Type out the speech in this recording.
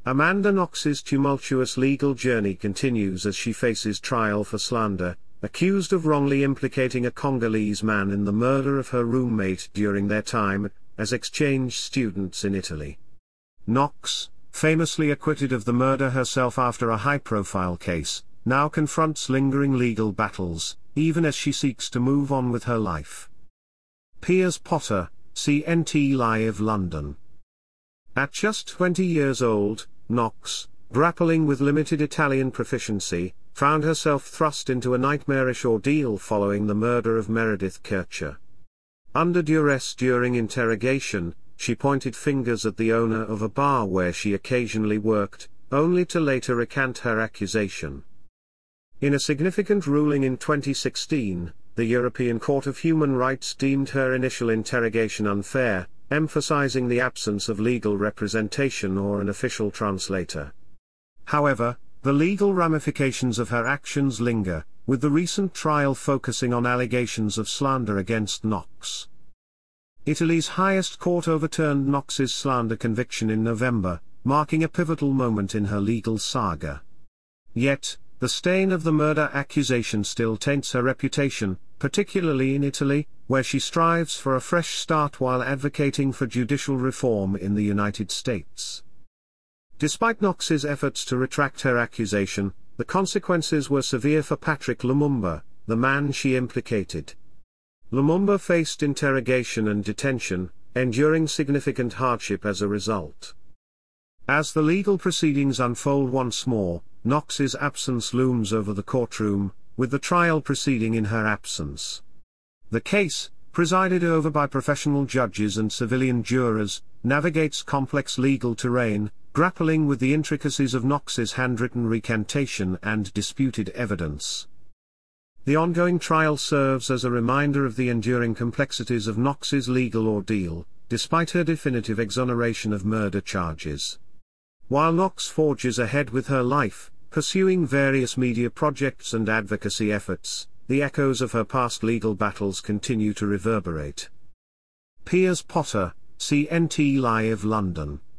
Amanda Knox's tumultuous legal journey continues as she faces trial for slander, accused of wrongly implicating a Congolese man in the murder of her roommate during their time as exchange students in Italy. Knox, famously acquitted of the murder herself after a high-profile case, now confronts lingering legal battles, even as she seeks to move on with her life. Piers Potter, CNT Live London. At just 20 years old, Knox, grappling with limited Italian proficiency, found herself thrust into a nightmarish ordeal following the murder of Meredith Kercher. Under duress during interrogation, she pointed fingers at the owner of a bar where she occasionally worked, only to later recant her accusation. In a significant ruling in 2016, the European Court of Human Rights deemed her initial interrogation unfair, emphasizing the absence of legal representation or an official translator. However, the legal ramifications of her actions linger, with the recent trial focusing on allegations of slander against Knox. Italy's highest court overturned Knox's slander conviction in November, marking a pivotal moment in her legal saga. Yet, the stain of the murder accusation still taints her reputation, particularly in Italy, where she strives for a fresh start while advocating for judicial reform in the United States. Despite Knox's efforts to retract her accusation, the consequences were severe for Patrick Lumumba, the man she implicated. Lumumba faced interrogation and detention, enduring significant hardship as a result. As the legal proceedings unfold once more, Knox's absence looms over the courtroom, with the trial proceeding in her absence. The case, presided over by professional judges and civilian jurors, navigates complex legal terrain, grappling with the intricacies of Knox's handwritten recantation and disputed evidence. The ongoing trial serves as a reminder of the enduring complexities of Knox's legal ordeal, despite her definitive exoneration of murder charges. While Knox forges ahead with her life, pursuing various media projects and advocacy efforts, the echoes of her past legal battles continue to reverberate. Piers Potter, CNT Live London.